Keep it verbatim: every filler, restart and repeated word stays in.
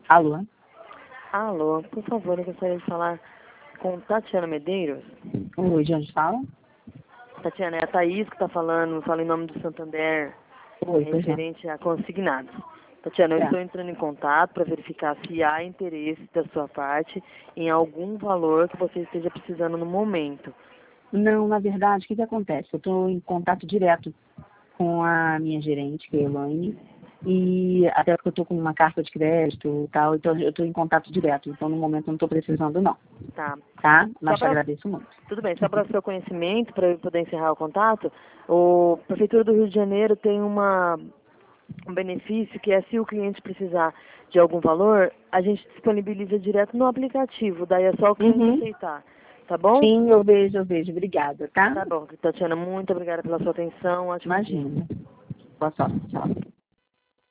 Alô? Alô, por favor, eu gostaria de falar com Tatiana Medeiros. Oi, de onde fala? Tatiana, é a Thaís que está falando, fala em nome do Santander, Oi, é, pois não. referente a consignados. Tatiana, eu É. estou entrando em contato para verificar se há interesse da sua parte em algum valor que você esteja precisando no momento. Não, na verdade, o que, que acontece? Eu estou em contato direto com a minha gerente, que é a Elaine, e até porque eu estou com uma carta de crédito e tal, então eu estou em contato direto. Então, no momento, eu não estou precisando, não. Tá. Tá? Mas te pra... agradeço muito. Tudo bem, só para o seu conhecimento, para eu poder encerrar o contato, o a Prefeitura do Rio de Janeiro tem uma, um benefício que é se o cliente precisar de algum valor, a gente disponibiliza direto no aplicativo, daí é só o cliente Uhum. aceitar, tá bom? Sim, eu vejo, eu vejo. Obrigada, tá? Tá bom, Tatiana, muito obrigada pela sua atenção, ótimo dia. Imagina. Boa sorte. Tchau.